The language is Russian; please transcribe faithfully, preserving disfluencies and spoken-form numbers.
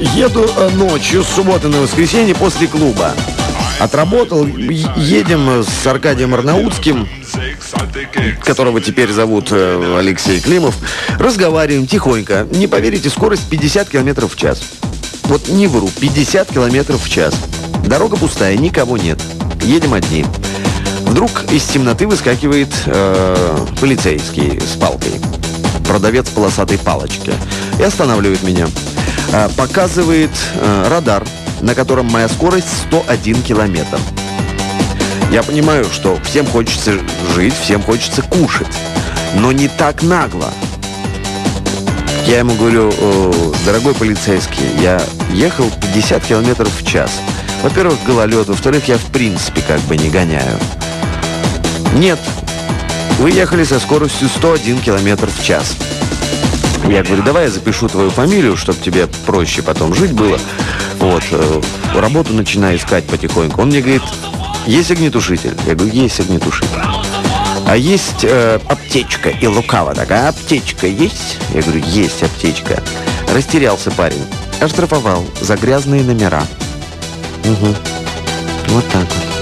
Еду ночью с субботы на воскресенье после клуба. Отработал, едем с Аркадием Арнаутским, которого теперь зовут Алексей Климов. Разговариваем тихонько. Не поверите, скорость пятьдесят километров в час. Вот не вру, пятьдесят километров в час. Дорога пустая, никого нет. Едем одни. Вдруг из темноты выскакивает э, полицейский с палкой. Продавец полосатой палочки. И останавливает меня. Э, показывает э, радар, на котором моя скорость сто один километр. Я понимаю, что всем хочется жить, всем хочется кушать. Но не так нагло. Я ему говорю: дорогой полицейский, я ехал пятьдесят километров в час. Во-первых, гололед, во-вторых, я в принципе как бы не гоняю. Нет, вы ехали со скоростью сто один километр в час. Я говорю: давай я запишу твою фамилию, чтобы тебе проще потом жить было. Вот, работу начинаю искать потихоньку. Он мне говорит: есть огнетушитель? Я говорю: есть огнетушитель. А есть э, аптечка? И лукаво такая: аптечка есть? Я говорю: есть аптечка. Растерялся парень. Оштрафовал за грязные номера. Угу. Вот так вот.